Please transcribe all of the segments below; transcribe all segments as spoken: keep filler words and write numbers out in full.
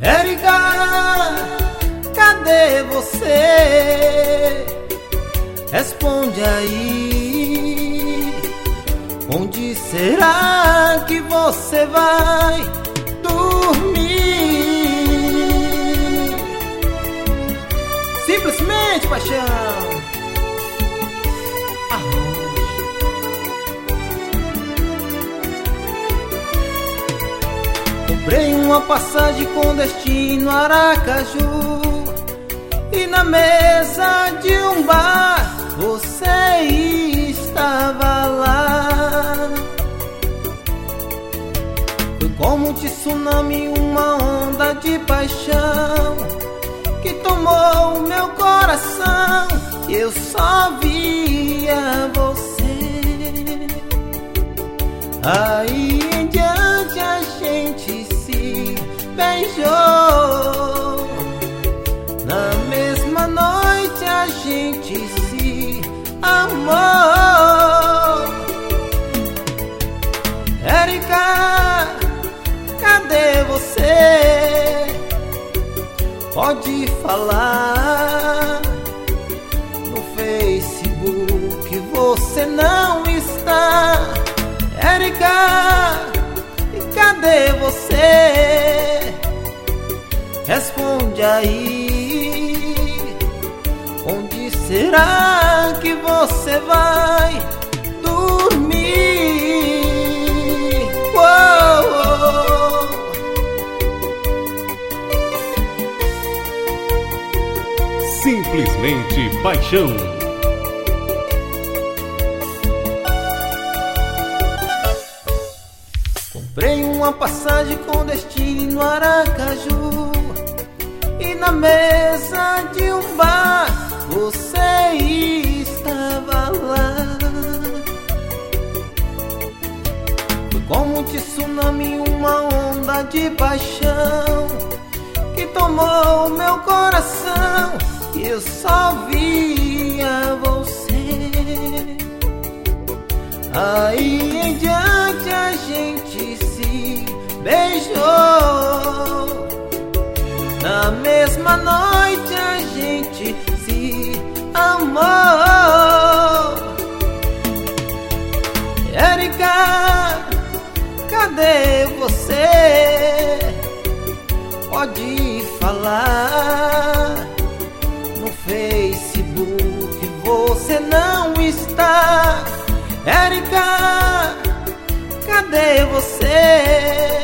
Érica, cadê você? Responde aí. Onde será que você vai dormir? Simplesmente paixão. Comprei uma passagem com destino a Aracaju, e na mesa de um bar você estava lá. Foi como um tsunami, uma onda de paixão que tomou o meu coração, e eu só via você. Aí em diante a gente se beijou. Na mesma noite a gente se amou. Érica, cadê você? Pode falar. No Facebook você não está. Érica, cadê você? Responde aí. Onde será que você vai dormir? Uou! Simplesmente paixão. Comprei uma passagem com destino a Aracaju, e na mesa de um bar você estava lá. Foi como um tsunami, uma onda de paixão que tomou meu coração, e eu só via você. Aí em diante a gente se beijou. Na mesma noite a gente se amou. Érica, cadê você? Pode falar. No Facebook você não está. Érica, cadê você?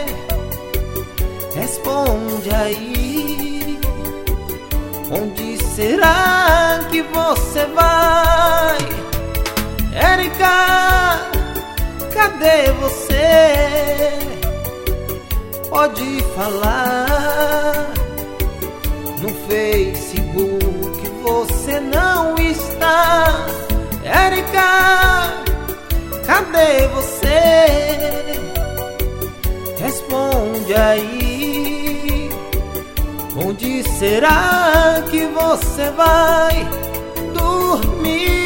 Responde aí. Onde será que você vai? Érica, cadê você? Pode falar. No Facebook você não está. Érica, cadê você? Responde aí. Onde será que você vai dormir?